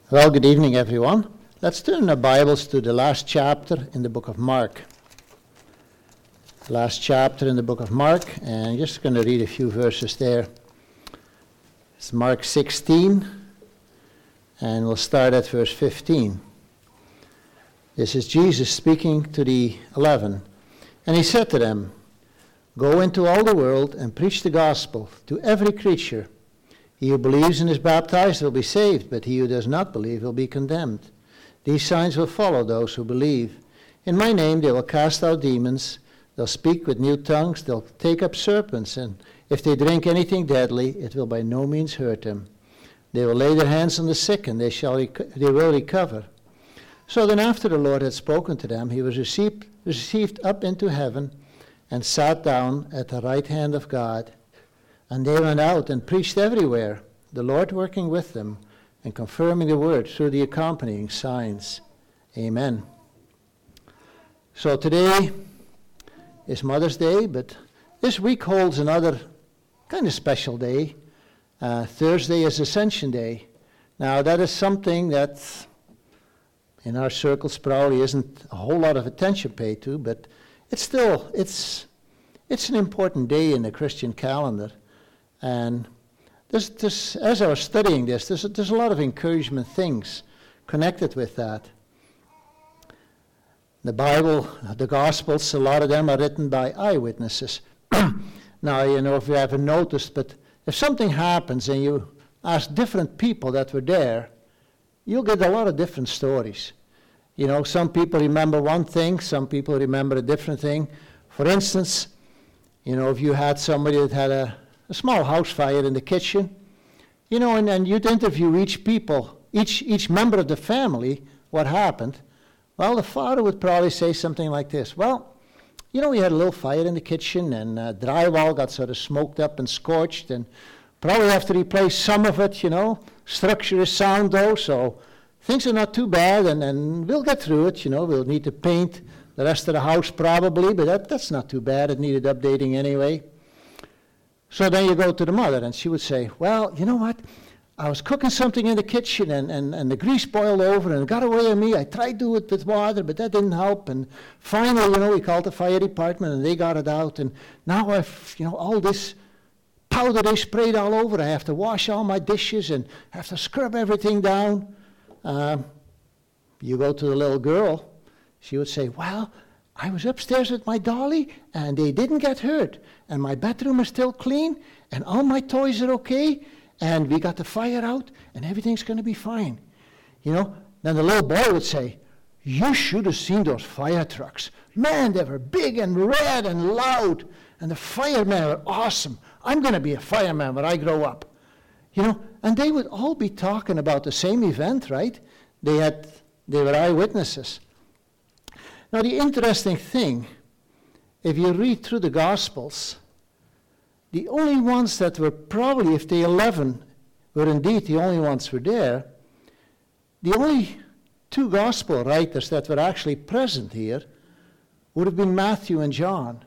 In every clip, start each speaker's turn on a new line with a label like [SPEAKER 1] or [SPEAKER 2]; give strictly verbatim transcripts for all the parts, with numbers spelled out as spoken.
[SPEAKER 1] Well, good evening, everyone. Let's turn our Bibles to the last chapter in the book of Mark. Last chapter in the book of Mark, and I'm just going to read a few verses there. It's Mark sixteen, and we'll start at verse fifteen. This is Jesus speaking to the eleven. And he said to them, "Go into all the world and preach the gospel to every creature. He who believes and is baptized will be saved, but he who does not believe will be condemned. These signs will follow those who believe. In my name they will cast out demons, they'll speak with new tongues, they'll take up serpents, and if they drink anything deadly, it will by no means hurt them. They will lay their hands on the sick, and they shall rec- they will recover." So then after the Lord had spoken to them, he was received, received up into heaven and sat down at the right hand of God. And they went out and preached everywhere, the Lord working with them and confirming the word through the accompanying signs. Amen. So today is Mother's Day, but this week holds another kind of special day. Uh, Thursday is Ascension Day. Now that is something that in our circles probably isn't a whole lot of attention paid to, but it's still, it's, it's an important day in the Christian calendar. And this, this, as I was studying this, there's, there's a lot of encouragement things connected with that. The Bible, the Gospels, a lot of them are written by eyewitnesses. Now, you know, if you haven't noticed, but if something happens and you ask different people that were there, you'll get a lot of different stories. You know, some people remember one thing, some people remember a different thing. For instance, you know, if you had somebody that had a a small house fire in the kitchen, you know, and then you'd interview each people, each each member of the family, what happened. Well, the father would probably say something like this: well, you know, we had a little fire in the kitchen, and uh, drywall got sort of smoked up and scorched, and probably have to replace some of it, you know. Structure is sound, though, so things are not too bad, and, and we'll get through it, you know. We'll need to paint the rest of the house probably, but that, that's not too bad. It needed updating anyway. So then you go to the mother, and she would say, well, you know what? I was cooking something in the kitchen, and, and, and the grease boiled over, and it got away on me. I tried to do it with water, but that didn't help. And finally, you know, we called the fire department, and they got it out. And now I've, you know, all this powder they sprayed all over. I have to wash all my dishes and have to scrub everything down. Um, you go to the little girl. She would say, well, I was upstairs with my dolly, and they didn't get hurt. And my bedroom is still clean, and all my toys are okay, and we got the fire out, and everything's going to be fine. You know, then the little boy would say, you should have seen those fire trucks. Man, they were big and red and loud, and the firemen were awesome. I'm going to be a fireman when I grow up. You know, and they would all be talking about the same event, right? They had, they were eyewitnesses. Now, the interesting thing, if you read through the Gospels, the only ones that were probably, if the eleven were indeed the only ones who were there, the only two Gospel writers that were actually present here would have been Matthew and John.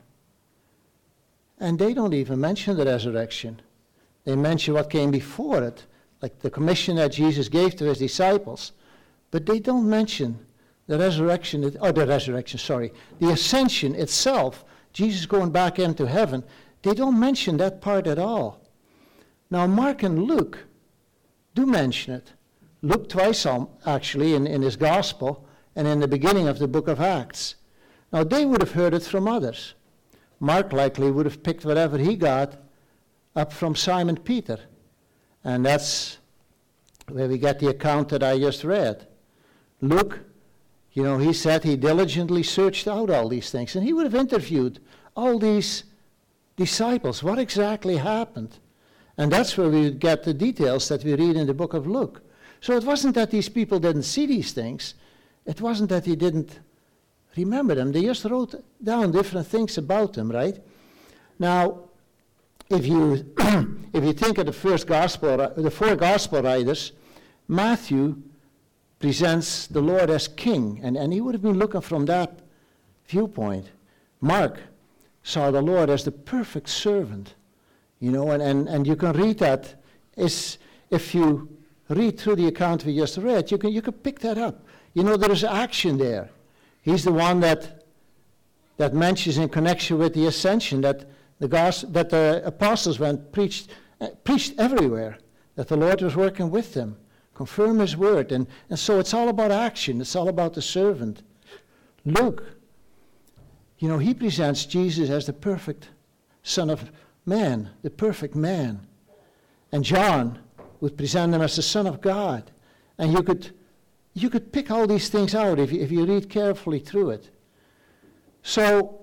[SPEAKER 1] And they don't even mention the resurrection. They mention what came before it, like the commission that Jesus gave to his disciples. But they don't mention the resurrection, or the resurrection, sorry, the ascension itself, Jesus going back into heaven. They don't mention that part at all. Now, Mark and Luke do mention it. Luke twice, actually, in, in his gospel, and in the beginning of the book of Acts. Now, they would have heard it from others. Mark likely would have picked whatever he got up from Simon Peter. And that's where we get the account that I just read. Luke, you know, he said he diligently searched out all these things, and he would have interviewed all these disciples. What exactly happened? And that's where we get the details that we read in the book of Luke. So it wasn't that these people didn't see these things. It wasn't that he didn't remember them. They just wrote down different things about them, right? Now, if you if you think of the first gospel, the four gospel writers, Matthew presents the Lord as king, and, and he would have been looking from that viewpoint. Mark saw the Lord as the perfect servant, you know, and, and, and you can read that is if you read through the account we just read, you can, you can pick that up. You know, there is action there. He's the one that, that mentions in connection with the ascension that the, gospel, that the apostles went preached, uh, preached everywhere, that the Lord was working with them, confirm his word. And, and so it's all about action. It's all about the servant. Luke, you know, he presents Jesus as the perfect Son of Man, the perfect man. And John would present him as the Son of God. And you could, you could pick all these things out if you, if you read carefully through it. So,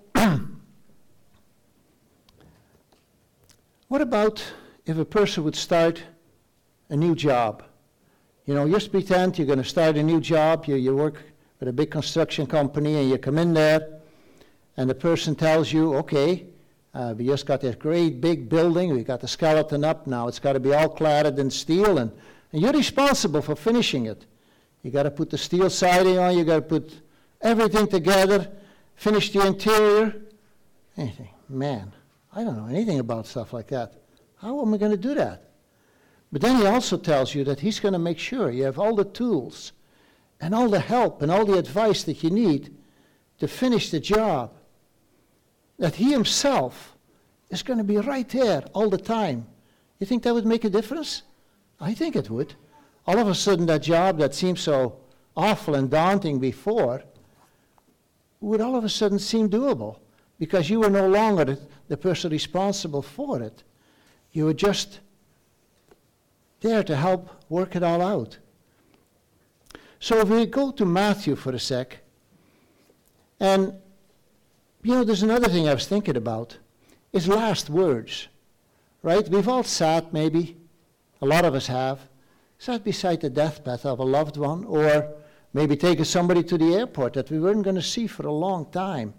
[SPEAKER 1] what about if a person would start a new job? You know, just pretend you're going to start a new job. You, you work with a big construction company and you come in there and the person tells you, okay, uh, we just got this great big building. We got the skeleton up now. It's got to be all cladded in steel and, and you're responsible for finishing it. You got to put the steel siding on. You got to put everything together, finish the interior. Anything. Man, I don't know anything about stuff like that. How am I going to do that? But then he also tells you that he's going to make sure you have all the tools and all the help and all the advice that you need to finish the job. That he himself is going to be right there all the time. You think that would make a difference? I think it would. All of a sudden, that job that seemed so awful and daunting before would all of a sudden seem doable because you were no longer the, the person responsible for it. You were just there to help work it all out. So if we go to Matthew for a sec, and you know, there's another thing I was thinking about, is last words, right? We've all sat, maybe, a lot of us have, sat beside the deathbed of a loved one, or maybe taken somebody to the airport that we weren't going to see for a long time.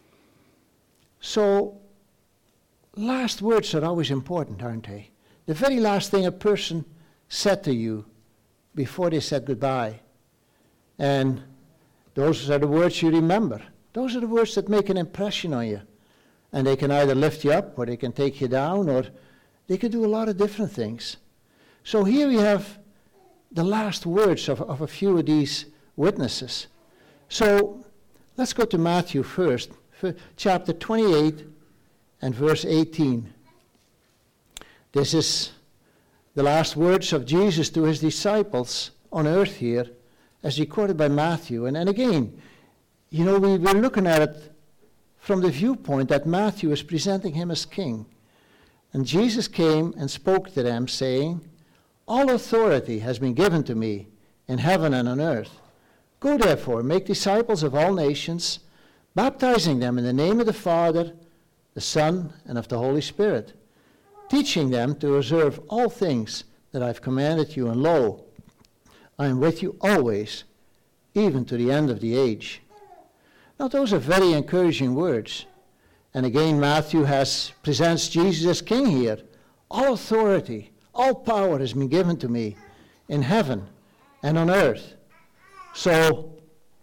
[SPEAKER 1] So, last words are always important, aren't they? The very last thing a person said to you before they said goodbye. And those are the words you remember. Those are the words that make an impression on you. And they can either lift you up, or they can take you down, or they can do a lot of different things. So here we have the last words of, of a few of these witnesses. So let's go to Matthew first, chapter twenty-eight and verse eighteen. This is the last words of Jesus to his disciples on earth here, as recorded by Matthew. And, and again, you know, we, we're looking at it from the viewpoint that Matthew is presenting him as king. And Jesus came and spoke to them, saying, "All authority has been given to me in heaven and on earth. Go therefore, make disciples of all nations, baptizing them in the name of the Father, the Son, and of the Holy Spirit, teaching them to observe all things that I've commanded you, and lo, I am with you always, even to the end of the age." Now, those are very encouraging words. And again, Matthew has presents Jesus as king here. All authority, all power has been given to me in heaven and on earth. So,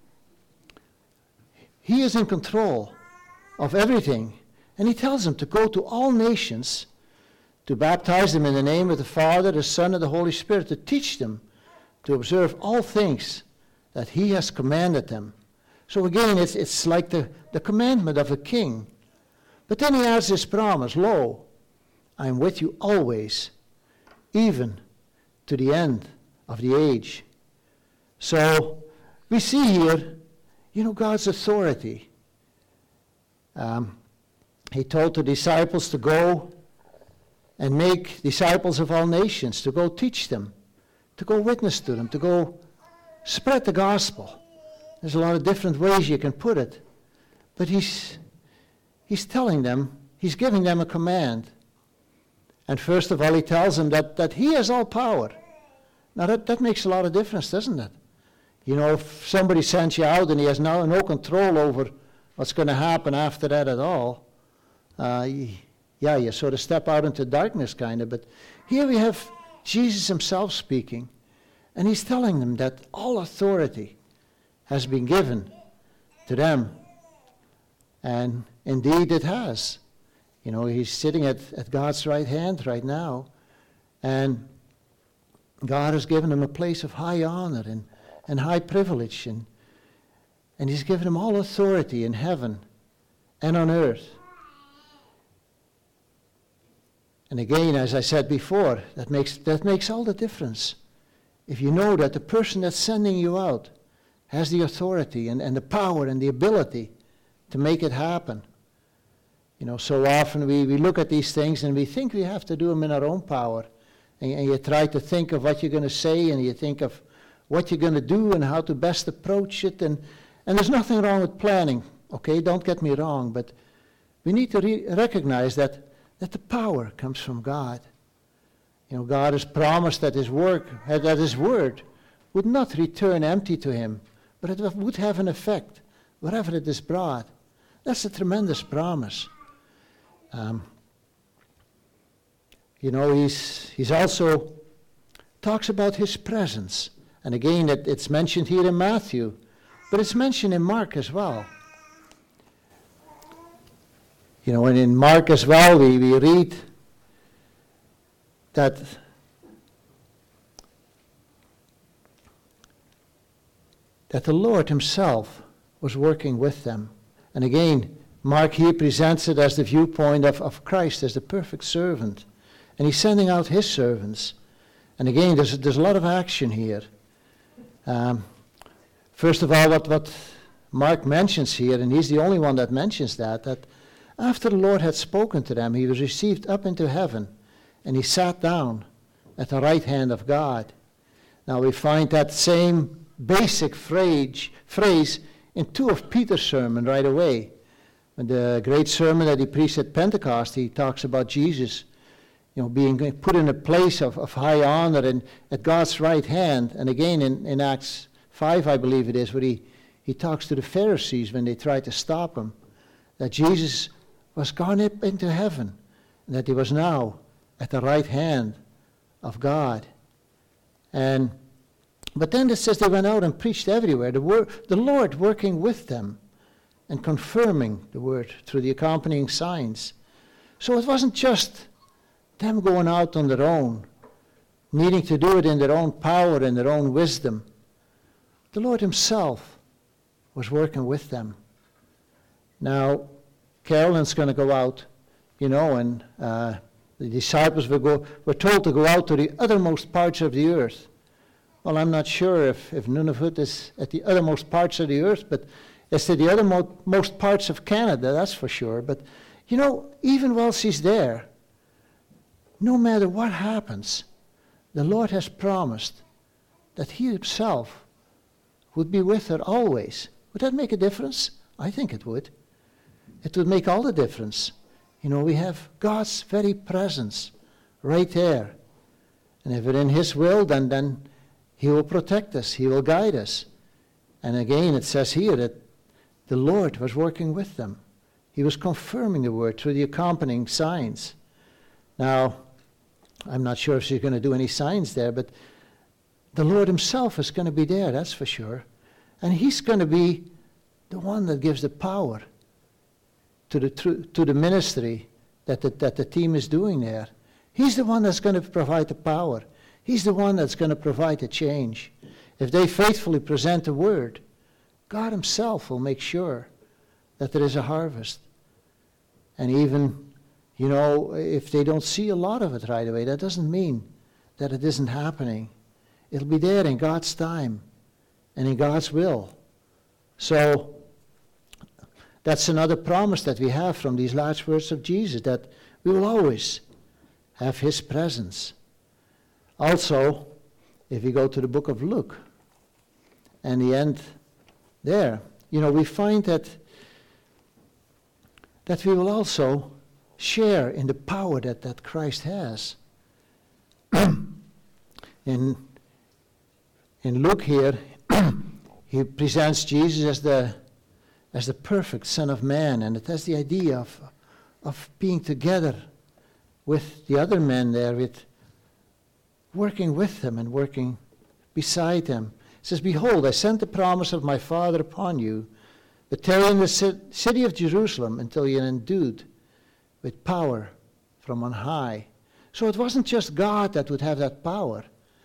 [SPEAKER 1] he is in control of everything. And he tells them to go to all nations, to baptize them in the name of the Father, the Son, and the Holy Spirit, to teach them to observe all things that he has commanded them. So again, it's, it's like the, the commandment of a king. But then he adds this promise, "Lo, I am with you always, even to the end of the age." So we see here, you know, God's authority. Um, he told the disciples to go and make disciples of all nations, to go teach them, to go witness to them, to go spread the gospel. There's a lot of different ways you can put it. But he's, he's telling them, he's giving them a command. And first of all, he tells them that, that he has all power. Now that, that makes a lot of difference, doesn't it? You know, if somebody sends you out and he has no, no control over what's going to happen after that at all, uh, yeah, you sort of step out into darkness kind of. But here we have Jesus himself speaking. And he's telling them that all authority has been given to them. And indeed it has. You know, he's sitting at, at God's right hand right now. And God has given him a place of high honor and, and high privilege, and, and he's given him all authority in heaven and on earth. And again, as I said before, that makes, that makes all the difference. If you know that the person that's sending you out has the authority and, and the power and the ability to make it happen. You know, so often we, we look at these things and we think we have to do them in our own power. And, and you try to think of what you're going to say, and you think of what you're going to do and how to best approach it. And, and there's nothing wrong with planning, okay? Don't get me wrong, but we need to re- recognize that, that the power comes from God. You know, God has promised that his work, that his word would not return empty to him, but it would have an effect wherever it is brought. That's a tremendous promise. Um, you know, he's he's also talks about his presence. And again, it, it's mentioned here in Matthew, but it's mentioned in Mark as well. You know, and in Mark as well, we, we read that that the Lord himself was working with them. And again, Mark here presents it as the viewpoint of, of Christ as the perfect servant. And he's sending out his servants. And again, there's, there's a lot of action here. Um, first of all, what, what Mark mentions here, and he's the only one that mentions that, that after the Lord had spoken to them, he was received up into heaven, and he sat down at the right hand of God. Now we find that same basic phrase, phrase in two of Peter's sermons right away. In the great sermon that he preached at Pentecost, he talks about Jesus, you know, being put in a place of, of high honor and at God's right hand. And again in, in Acts five, I believe it is, where he, he talks to the Pharisees when they try to stop him, that Jesus was gone up into heaven, and that he was now at the right hand of God. And but then it says they went out and preached everywhere, the, word, the Lord working with them and confirming the word through the accompanying signs. So it wasn't just them going out on their own, needing to do it in their own power and their own wisdom. The Lord himself was working with them. Now, Carolyn's going to go out, you know, and uh, the disciples were, go, were told to go out to the uttermost parts of the earth. Well, I'm not sure if, if Nunavut is at the uttermost parts of the earth, but it's to the uttermost parts of Canada, that's for sure. But, you know, even while she's there, no matter what happens, the Lord has promised that he himself would be with her always. Would that make a difference? I think it would. It would make all the difference. You know, we have God's very presence right there. And if we're in his will, then, then he will protect us. He will guide us. And again, it says here that the Lord was working with them. He was confirming the word through the accompanying signs. Now, I'm not sure if she's going to do any signs there, but the Lord himself is going to be there, that's for sure. And he's going to be the one that gives the power to the to the ministry that the, that the team is doing there. He's the one that's going to provide the power. He's the one that's going to provide the change. If they faithfully present the word, God himself will make sure that there is a harvest. And even, you know, if they don't see a lot of it right away, that doesn't mean that it isn't happening. It'll be there in God's time and in God's will. So that's another promise that we have from these last words of Jesus, that we will always have his presence. Also, if you go to the book of Luke, and the end there, you know, we find that that we will also share in the power that, that Christ has. in, in Luke here, he presents Jesus as the as the perfect Son of Man, and it has the idea of, of being together with the other men there, with working with them and working beside them. It says, "Behold, I sent the promise of my Father upon you, but tarry in the city of Jerusalem until you're endued with power from on high." So it wasn't just God that would have that power,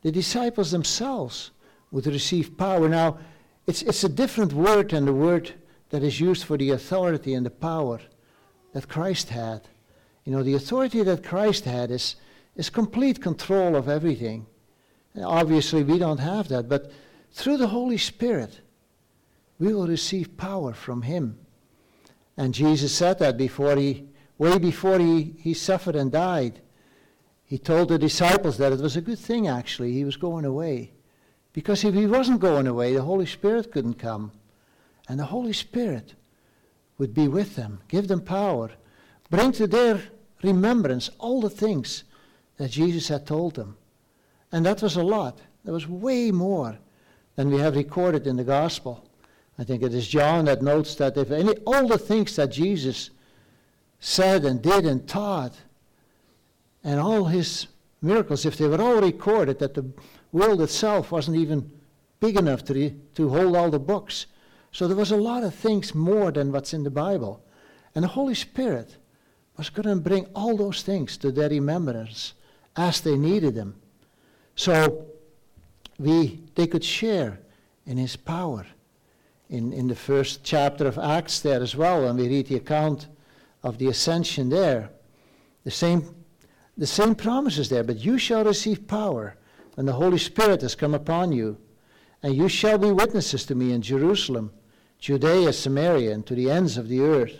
[SPEAKER 1] the disciples themselves would receive power. Now, it's, it's a different word than the word that is used for the authority and the power that Christ had. You know, the authority that Christ had is, is complete control of everything. And obviously, we don't have that, but through the Holy Spirit, we will receive power from him. And Jesus said that before he, way before he, he suffered and died. He told the disciples that it was a good thing, actually, he was going away. Because if he wasn't going away, the Holy Spirit couldn't come. And the Holy Spirit would be with them, give them power, bring to their remembrance all the things that Jesus had told them. And that was a lot. There was way more than we have recorded in the gospel. I think it is John that notes that if any, all the things that Jesus said and did and taught, and all his miracles, if they were all recorded, that the world itself wasn't even big enough to, re, to hold all the books. So there was a lot of things more than what's in the Bible. And the Holy Spirit was going to bring all those things to their remembrance as they needed them. So we they could share in his power. In, in the first chapter of Acts there as well, when we read the account of the ascension there, the same, the same promises there. But you shall receive power when the Holy Spirit has come upon you, and you shall be witnesses to me in Jerusalem, Judea, Samaria, and to the ends of the earth.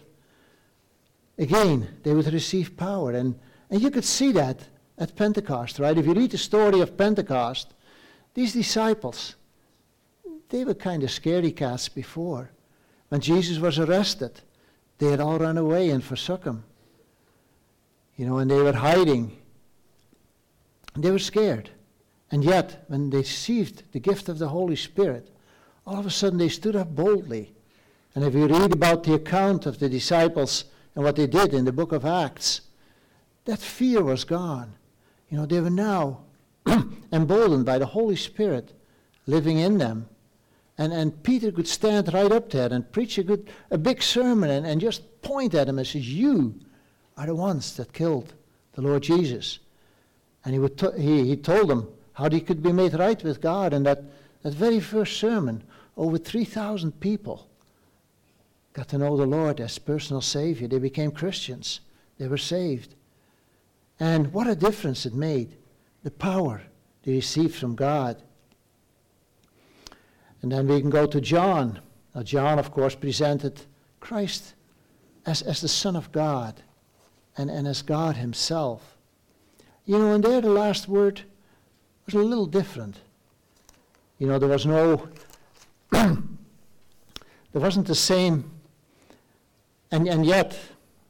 [SPEAKER 1] Again, they would receive power. And, and you could see that at Pentecost, right? If you read the story of Pentecost, these disciples, they were kind of scaredy cats before. When Jesus was arrested, they had all run away and forsook him. You know, and they were hiding. They were scared. And yet, when they received the gift of the Holy Spirit, all of a sudden they stood up boldly. And if you read about the account of the disciples and what they did in the book of Acts, that fear was gone. You know, they were now emboldened by the Holy Spirit living in them. And, and Peter could stand right up there and preach a good, a big sermon and, and just point at him and say, you are the ones that killed the Lord Jesus. And he, would t- he, he told them how they could be made right with God. And that, that very first sermon, over three thousand people got to know the Lord as personal Savior. They became Christians. They were saved. And what a difference it made. The power they received from God. And then we can go to John. Now John, of course, presented Christ as, as the Son of God and, and as God himself. You know, and there the last word was a little different. You know, there was no, there wasn't the same, and, and yet,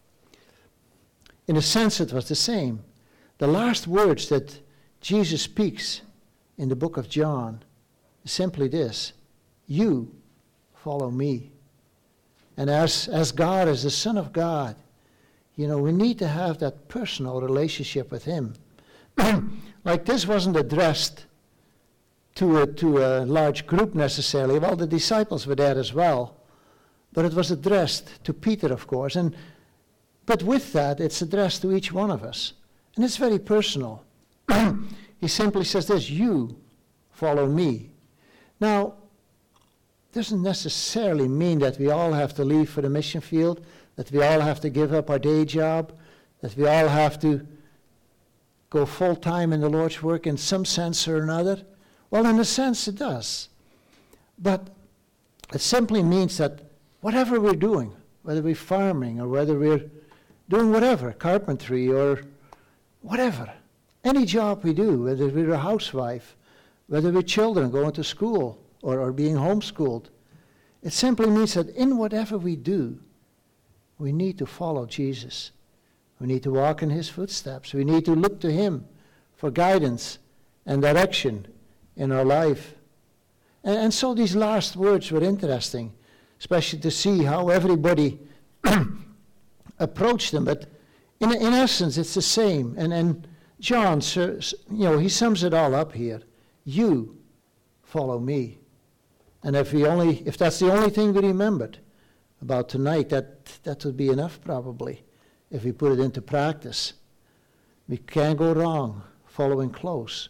[SPEAKER 1] in a sense it was the same. The last words that Jesus speaks in the book of John is simply this: you follow me. And as, as God, as the Son of God, you know, we need to have that personal relationship with him. Like this wasn't addressed to a, to a large group necessarily. Well, the disciples were there as well. But it was addressed to Peter, of course. And but with that, it's addressed to each one of us. And it's very personal. He simply says this: you follow me. Now, doesn't necessarily mean that we all have to leave for the mission field, that we all have to give up our day job, that we all have to go full-time in the Lord's work in some sense or another. Well, in a sense it does. But it simply means that whatever we're doing, whether we're farming or whether we're doing whatever, carpentry or whatever, any job we do, whether we're a housewife, whether we're children going to school or, or being homeschooled, it simply means that in whatever we do, we need to follow Jesus. We need to walk in his footsteps. We need to look to him for guidance and direction in our life. And, and so these last words were interesting, especially to see how everybody approached them. But in, in essence, it's the same. And, and John, you know, he sums it all up here. You follow me. And if we only, if that's the only thing we remembered about tonight, that, that would be enough probably, if we put it into practice. We can't go wrong following close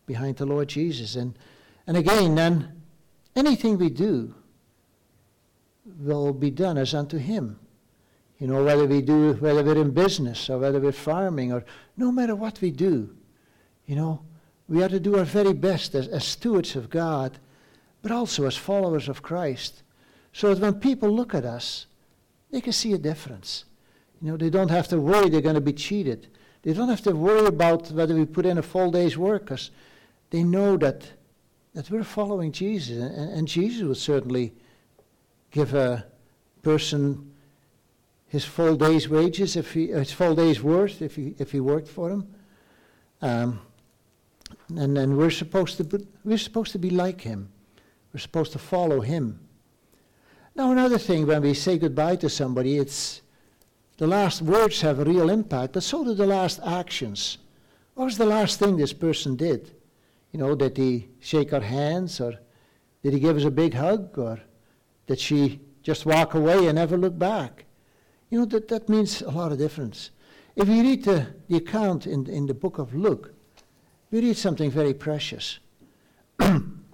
[SPEAKER 1] behind the Lord Jesus. And, and again, then, anything we do will be done as unto him. You know, whether we do, whether we're in business or whether we're farming, or no matter what we do, you know, we are to do our very best as, as stewards of God, but also as followers of Christ, so that when people look at us, they can see a difference. You know, they don't have to worry they're going to be cheated. They don't have to worry about whether we put in a full day's work, because they know that that we're following Jesus, and, and Jesus would certainly give a person his full day's wages, if he, his full day's worth, if he if he worked for him. Um, and and we're supposed to be, we're supposed to be like him. We're supposed to follow him. Now, another thing, when we say goodbye to somebody, it's the last words have a real impact, but so do the last actions. What was the last thing this person did? You know, did he shake our hands, or did he give us a big hug, or did she just walk away and never look back? You know, that, that means a lot of difference. If you read the, the account in, in the book of Luke, we read something very precious. in,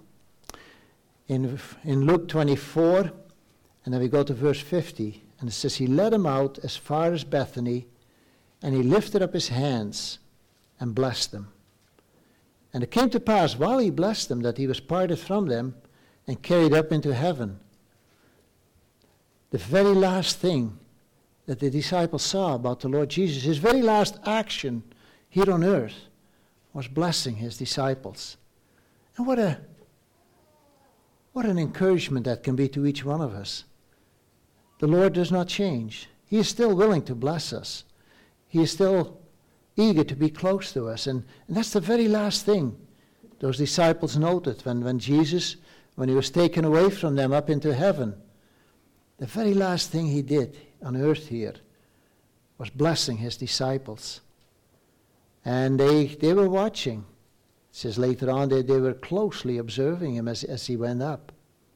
[SPEAKER 1] in Luke twenty-four, and then we go to verse fifty, and it says, he led him out as far as Bethany, and he lifted up his hands and blessed them. And it came to pass, while he blessed them, that he was parted from them and carried up into heaven. The very last thing that the disciples saw about the Lord Jesus, his very last action here on earth, was blessing his disciples. And what a what an encouragement that can be to each one of us. The Lord does not change. He is still willing to bless us. He is still eager to be close to us. And, and that's the very last thing those disciples noted when, when Jesus, when he was taken away from them up into heaven. The very last thing he did on earth here was blessing his disciples. And they, they were watching. It says later on that they were closely observing him as, as he went up.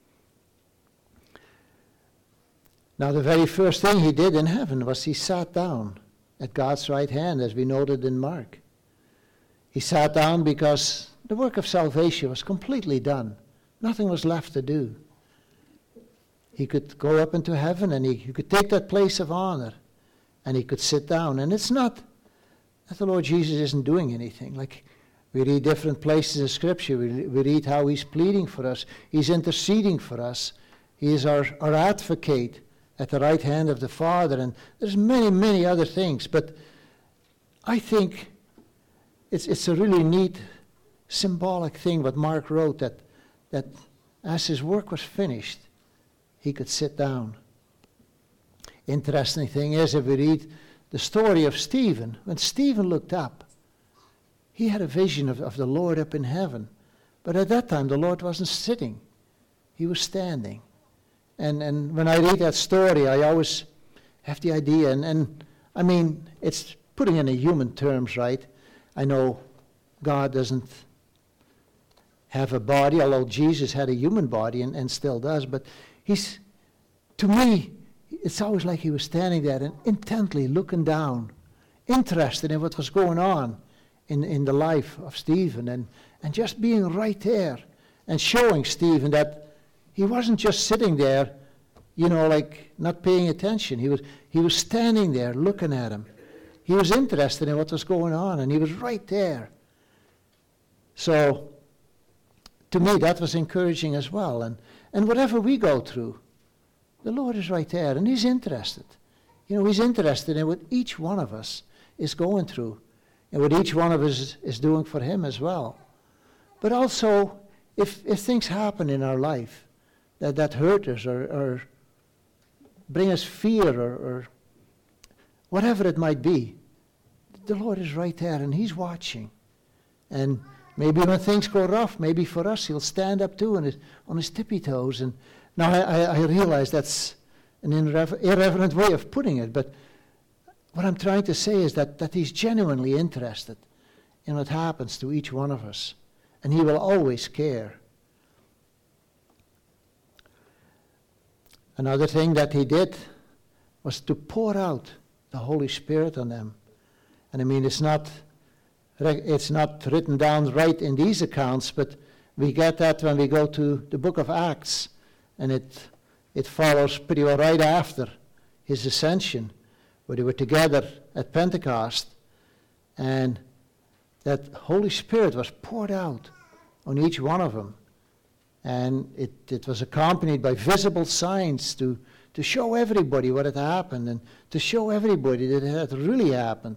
[SPEAKER 1] Now, the very first thing he did in heaven was he sat down at God's right hand, as we noted in Mark. He sat down because the work of salvation was completely done. Nothing was left to do. He could go up into heaven, and he, he could take that place of honor, and he could sit down. And it's not that the Lord Jesus isn't doing anything. Like, we read different places in Scripture. We, we read how he's pleading for us. He's interceding for us. He is our, our advocate at the right hand of the Father, and there's many, many other things. But I think it's it's a really neat, symbolic thing what Mark wrote, that that as his work was finished, he could sit down. Interesting thing is, if we read the story of Stephen, when Stephen looked up, he had a vision of, of the Lord up in heaven. But at that time, the Lord wasn't sitting. He was standing. And and when I read that story, I always have the idea, and, and I mean, it's putting in a human terms, right? I know God doesn't have a body, although Jesus had a human body and, and still does, but he's, to me, it's always like he was standing there and intently looking down, interested in what was going on in, in the life of Stephen, and, and just being right there and showing Stephen that he wasn't just sitting there, you know, like not paying attention. He was he was standing there looking at him. He was interested in what was going on, and he was right there. So, to me, that was encouraging as well. And, and whatever we go through, the Lord is right there, and he's interested. You know, he's interested in what each one of us is going through, and what each one of us is, is doing for him as well. But also, if, if things happen in our life, that, that hurt us or, or bring us fear or, or whatever it might be, the Lord is right there and he's watching. And maybe when things go rough, maybe for us, he'll stand up too on his, on his tippy toes. And now I, I realize that's an irrever- irreverent way of putting it, but what I'm trying to say is that, that he's genuinely interested in what happens to each one of us, and he will always care. Another thing that he did was to pour out the Holy Spirit on them. And I mean, it's not it's not written down right in these accounts, but we get that when we go to the book of Acts, and it it follows pretty well right after his ascension, where they were together at Pentecost, and that Holy Spirit was poured out on each one of them. And it, it was accompanied by visible signs to, to show everybody what had happened and to show everybody that it had really happened.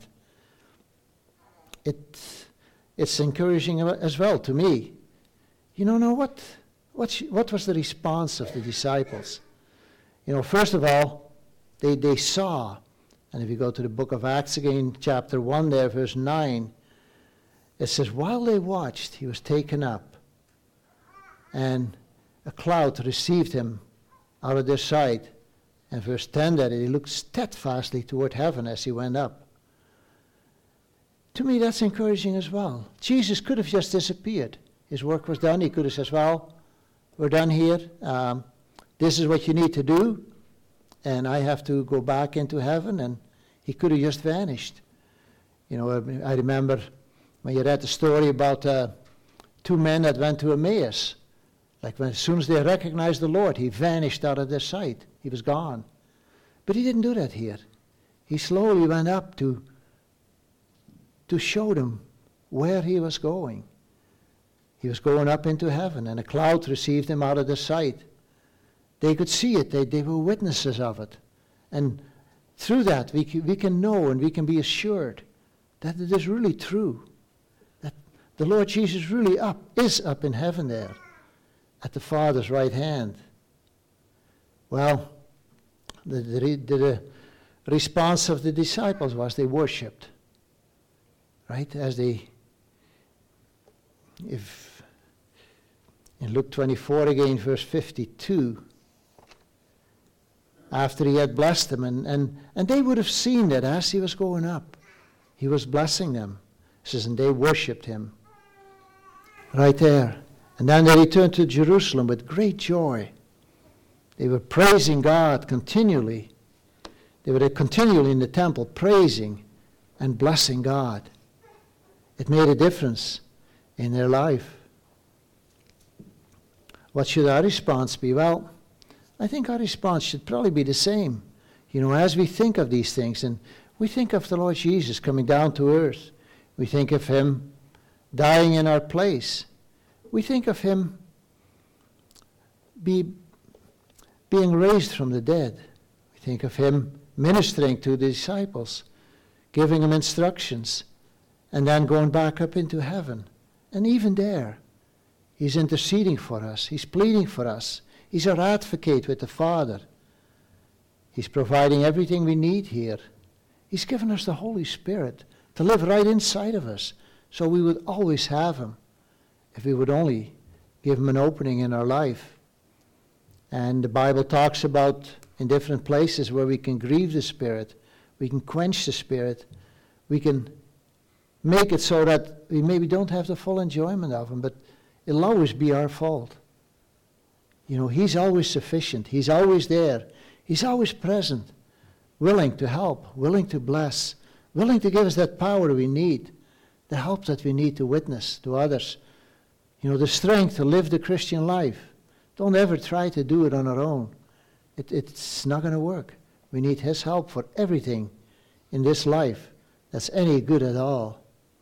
[SPEAKER 1] It, it's encouraging as well to me. You know, now what, what, what was the response of the disciples? You know, first of all, they, they saw, and if you go to the book of Acts again, chapter one there, verse nine, it says, while they watched, he was taken up, and a cloud received him out of their sight. And verse ten that he looked steadfastly toward heaven as he went up. To me, that's encouraging as well. Jesus could have just disappeared. His work was done. He could have said, well, we're done here. Um, this is what you need to do, and I have to go back into heaven. And he could have just vanished. You know, I remember when you read the story about uh, two men that went to Emmaus. Like when, as soon as they recognized the Lord, he vanished out of their sight. He was gone. But he didn't do that here. He slowly went up to, to show them where he was going. He was going up into heaven, and a cloud received him out of their sight. They could see it. They, they were witnesses of it. And through that, we can, we can know and we can be assured that it is really true. That the Lord Jesus really up is up in heaven there, at the Father's right hand. Well, the, the, the response of the disciples was they worshipped. Right? As they, if in Luke twenty-four again, verse fifty-two, after he had blessed them, and, and, and they would have seen that as he was going up, he was blessing them. It says, and they worshipped him. Right there. And then they returned to Jerusalem with great joy. They were praising God continually. They were continually in the temple praising and blessing God. It made a difference in their life. What should our response be? Well, I think our response should probably be the same. You know, as we think of these things, and we think of the Lord Jesus coming down to earth. We think of him dying in our place. We think of him be, being raised from the dead. We think of him ministering to the disciples, giving them instructions, and then going back up into heaven. And even there, he's interceding for us. He's pleading for us. He's our advocate with the Father. He's providing everything we need here. He's given us the Holy Spirit to live right inside of us, so we would always have him if we would only give him an opening in our life. And the Bible talks about in different places where we can grieve the Spirit, we can quench the Spirit, we can make it so that we maybe don't have the full enjoyment of him, but it'll always be our fault. You know, he's always sufficient. He's always there. He's always present, willing to help, willing to bless, willing to give us that power we need, the help that we need to witness to others. You know, the strength to live the Christian life. Don't ever try to do it on our own. It, it's not going to work. We need his help for everything in this life that's any good at all.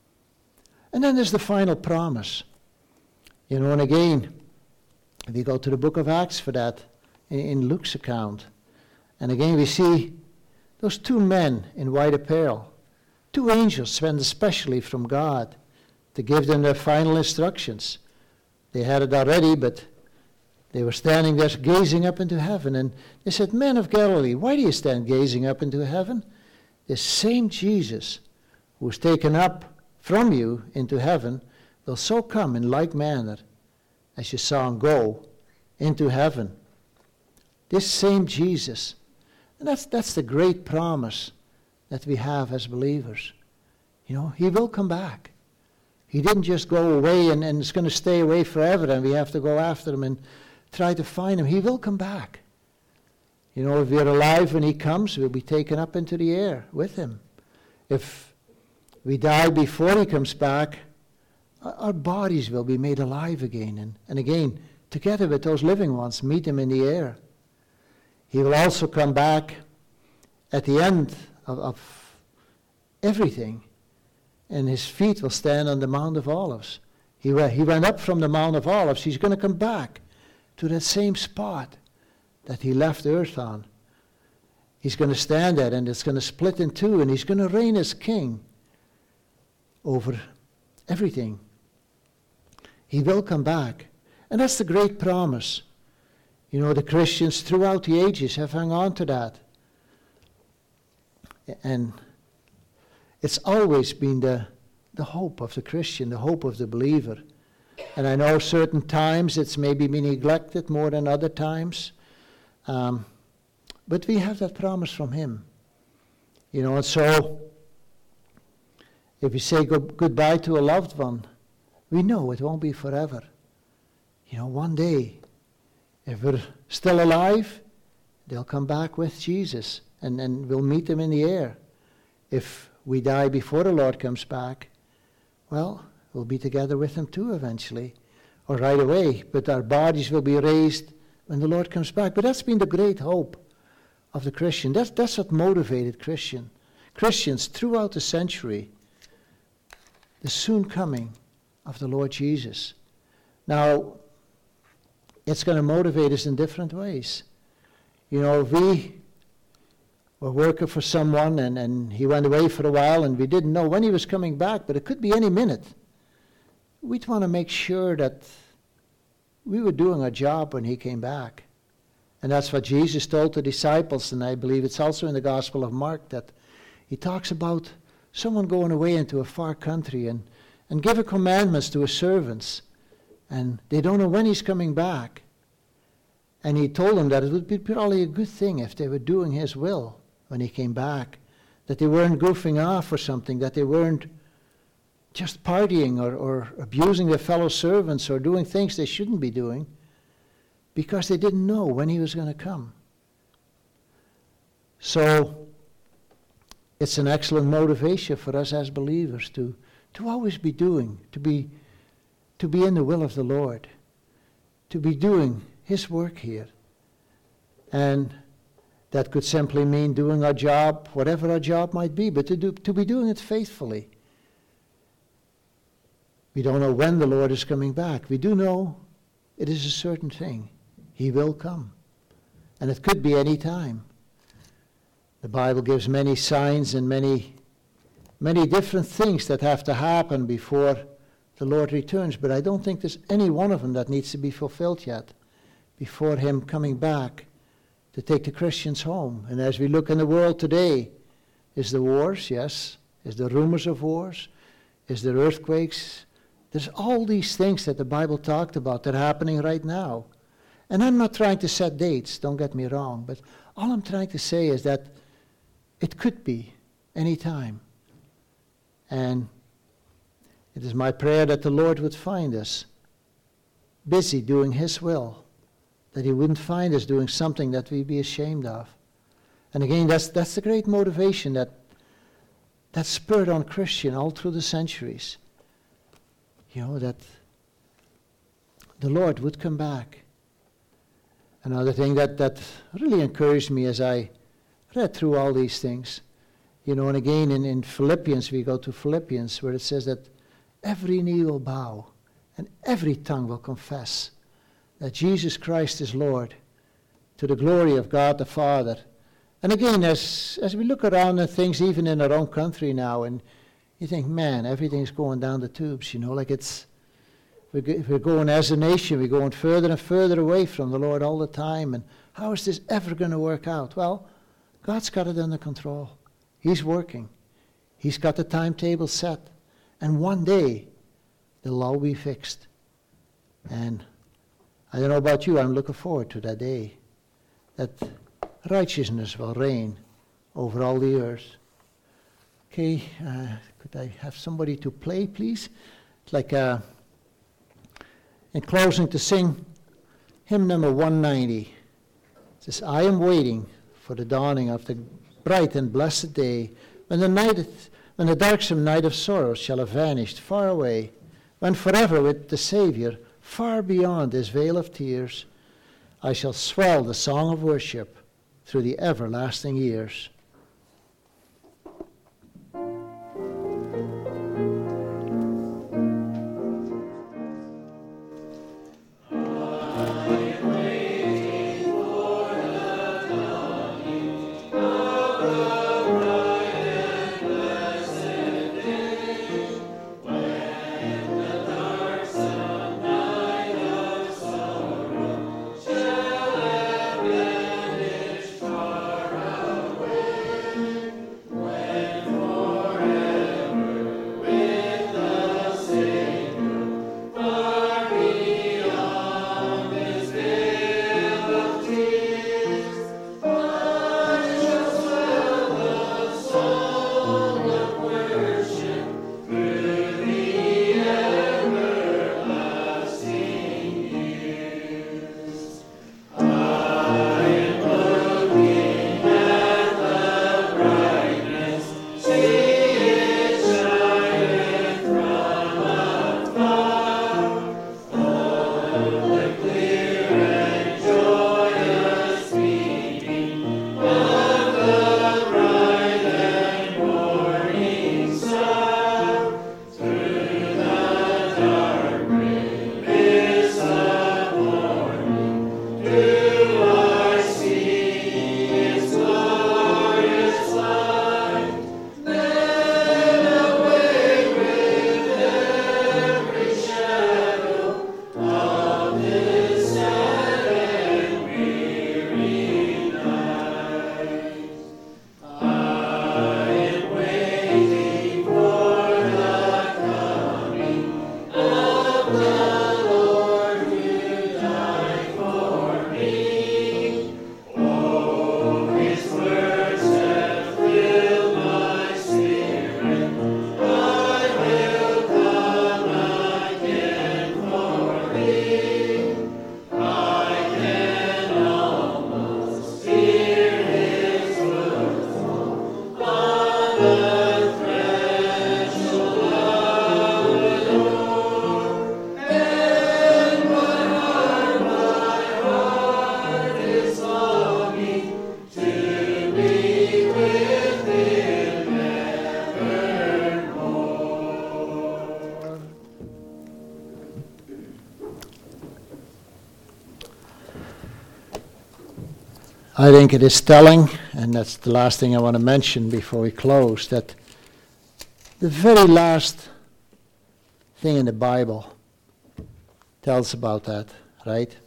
[SPEAKER 1] And then there's the final promise. You know, and again, we go to the book of Acts for that, in, in Luke's account. And again we see those two men in white apparel, two angels sent especially from God to give them their final instructions. They had it already, but they were standing there gazing up into heaven. And they said, men of Galilee, why do you stand gazing up into heaven? This same Jesus who was taken up from you into heaven will so come in like manner as you saw him go into heaven. This same Jesus. And that's, that's the great promise that we have as believers. You know, he will come back. He didn't just go away and, and it's going to stay away forever and we have to go after him and try to find him. He will come back. You know, if we're alive when he comes, we'll be taken up into the air with him. If we die before he comes back, our bodies will be made alive again. And, and again, together with those living ones, meet him in the air. He will also come back at the end of, of everything, and his feet will stand on the Mount of Olives. He, he went up from the Mount of Olives. He's going to come back to that same spot that he left earth on. He's going to stand there, and it's going to split in two, and he's going to reign as king over everything. He will come back. And that's the great promise. You know, the Christians throughout the ages have hung on to that. And it's always been the, the hope of the Christian, the hope of the believer. And I know certain times it's maybe been neglected more than other times. Um, but we have that promise from him. You know, and so if we say go- goodbye to a loved one, we know it won't be forever. You know, one day, if we're still alive, they'll come back with Jesus, and, and we'll meet them in the air. If we die before the Lord comes back, well, we'll be together with him too eventually, or right away, but our bodies will be raised when the Lord comes back. But that's been the great hope of the Christian. That's, that's what motivated Christian. Christians throughout the century, the soon coming of the Lord Jesus. Now, it's going to motivate us in different ways. You know, if we were working for someone and, and he went away for a while and we didn't know when he was coming back, but it could be any minute, we'd want to make sure that we were doing our job when he came back. And that's what Jesus told the disciples, and I believe it's also in the Gospel of Mark that he talks about someone going away into a far country and, and giving commandments to his servants. And they don't know when he's coming back. And he told them that it would be probably a good thing if they were doing his will when he came back. That they weren't goofing off or something, that they weren't just partying or, or abusing their fellow servants or doing things they shouldn't be doing, because they didn't know when he was going to come. So it's an excellent motivation for us as believers to, to always be doing, to be to be in the will of the Lord, to be doing his work here. And that could simply mean doing our job, whatever our job might be, but to do, to be doing it faithfully. We don't know when the Lord is coming back. We do know it is a certain thing. He will come. And it could be any time. The Bible gives many signs and many, many different things that have to happen before the Lord returns, but I don't think there's any one of them that needs to be fulfilled yet before him coming back to take the Christians home. And as we look in the world today, is there wars? Yes. Is there rumors of wars? Is there earthquakes? There's all these things that the Bible talked about that are happening right now. And I'm not trying to set dates, don't get me wrong, but all I'm trying to say is that it could be any time. And it is my prayer that the Lord would find us busy doing his will, that he wouldn't find us doing something that we'd be ashamed of. And again, that's that's the great motivation that that spurred on Christian all through the centuries. You know, that the Lord would come back. Another thing that, that really encouraged me as I read through all these things, you know, and again in, in Philippians, we go to Philippians where it says that every knee will bow and every tongue will confess that Jesus Christ is Lord, to the glory of God the Father. And again, as as we look around at things even in our own country now, and you think, man, everything's going down the tubes, you know, like it's, we're, we're going as a nation, we're going further and further away from the Lord all the time, and how is this ever going to work out? Well, God's got it under control. He's working. He's got the timetable set. And one day, they'll all be fixed. And I don't know about you, I'm looking forward to that day, that righteousness will reign over all the earth. Okay, uh, could I have somebody to play, please? Like uh, in closing, to sing hymn number one ninety. It says, I am waiting for the dawning of the bright and blessed day, when the night when the darksome night of sorrow shall have vanished far away, when forever with the Saviour, far beyond this veil of tears, I shall swell the song of worship through the everlasting years. I think it is telling, and that's the last thing I want to mention before we close, that the very last thing in the Bible tells about that, right?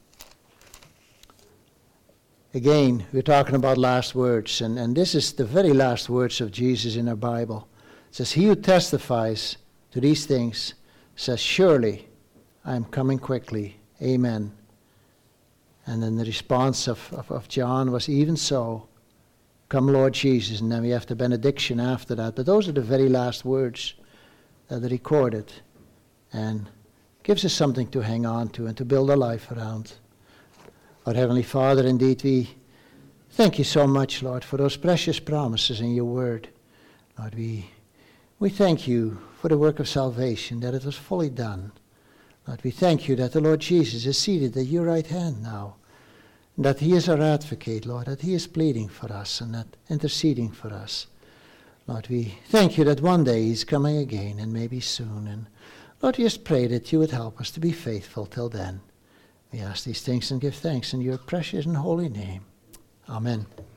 [SPEAKER 1] Again, we're talking about last words, and, and this is the very last words of Jesus in our Bible. It says, "He who testifies to these things says, surely I am coming quickly. Amen." And then the response of, of, of John was, "Even so, come Lord Jesus." And then we have the benediction after that. But those are the very last words that are recorded. And gives us something to hang on to and to build a life around. Our Heavenly Father, indeed, we thank you so much, Lord, for those precious promises in your word. Lord, we, we thank you for the work of salvation, that it was fully done. Lord, we thank you that the Lord Jesus is seated at your right hand now, and that he is our advocate, Lord, that he is pleading for us and that interceding for us. Lord, we thank you that one day he's coming again, and maybe soon. And Lord, we just pray that you would help us to be faithful till then. We ask these things and give thanks in your precious and holy name. Amen.